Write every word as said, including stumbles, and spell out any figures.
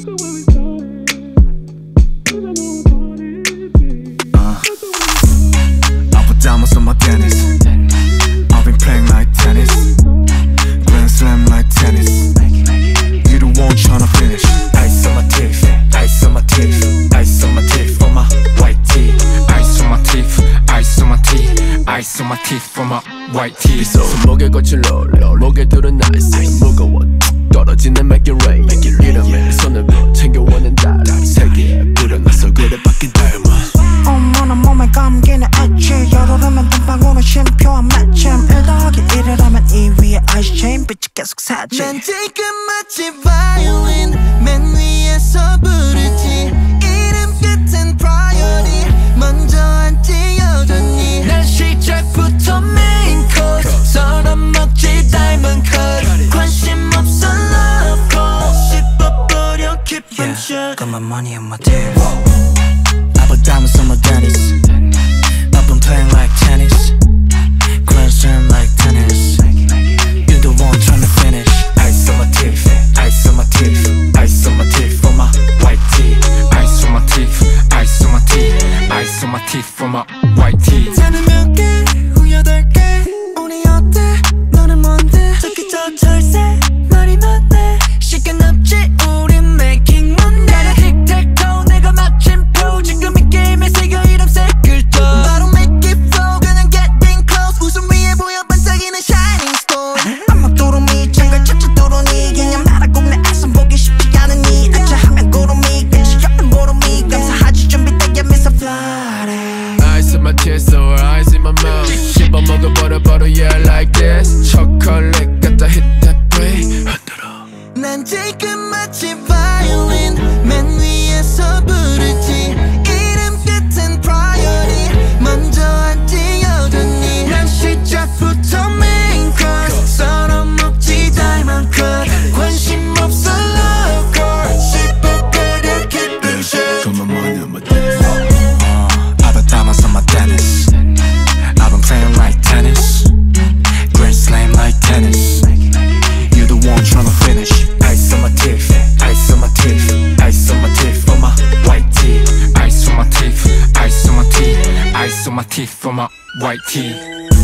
Uh, I put diamonds on my tennis. I've been playing like tennis. Grand slam like tennis. You the one tryna finish. Ice on my teeth, ice on my teeth, ice on my teeth for my white tee. Ice on my teeth, ice on my teeth, ice on my teeth for my white tee. 손목에 거친 롤, 목에 두른 아이스 무거워 떨어지는 make it rain. 이름에 손을 챙겨오는 달 세계에 뿌려놔서 그래 바뀐 닮아. 어머나 몸에 감기는 엣지 열오르면 땀방울은 쉼표한 마침 일 더하기 일을 하면 이 위에 아이스체인 빛이 계속 사지. 난 지금 마치 바이올린 맨 위에서 부르지. 이름 끝엔 priority 먼저 앉지 여전히. 난 시작부터 메인 코스 서럽 먹지 diamond cut. 관심 없어 love call 씹어버려 깊은 shot. Got my money on my teeth. I put diamonds on my tennis. I've been playing like tennis. Grand slam like tennis. You the one tryna finish. Ice on my teeth, ice on my teeth, ice on my teeth for my white tee. Ice on my teeth, ice on my teeth, ice on my teeth for my white tee. 나는 몇 개, 후 여덟 개. 우리 어때? 너는 뭔데? 저기 저 철새 말이 많네. 시간 없지 우린 making money. 나는 tic-tac-toe 내가 마침표. 지금 이 게임에 새겨 이름 새글떠. 바로 make it flow 그냥 getting close. 웃음 위에 보여 반짝이는 shining stone. 암막 도루미 장갈 찾아 도루니 그냥 말하고 내 아선 보기 쉽지 않으니 앉아 하면 구름이 끝이 없는 보름이 감사하지 준비되게 미소 flooding. Ice in my teeth, so ice in my mouth. 씹어 먹어버려 버려 yeah like this. 초콜릿 갖다 hit that way. 흔들어. 난 지금 마치 바이올린 맨 위에서 부르지. 이름 끝엔 priority 먼저 앉지 여전히. 난 시작부터 main course 서럽 먹지 diamond cut. 관심 없어 love call 씹어버려 깊은 shot. Got my money on my tennis. Uh, I put diamonds on my tennis. I've been playing like tennis. Grand slam like tennis. You the one tryna finish. Ice on my teeth, ice on my teeth, ice on my teeth for my white tee. Ice on my teeth, ice on my teeth, ice on my teeth for my white tee.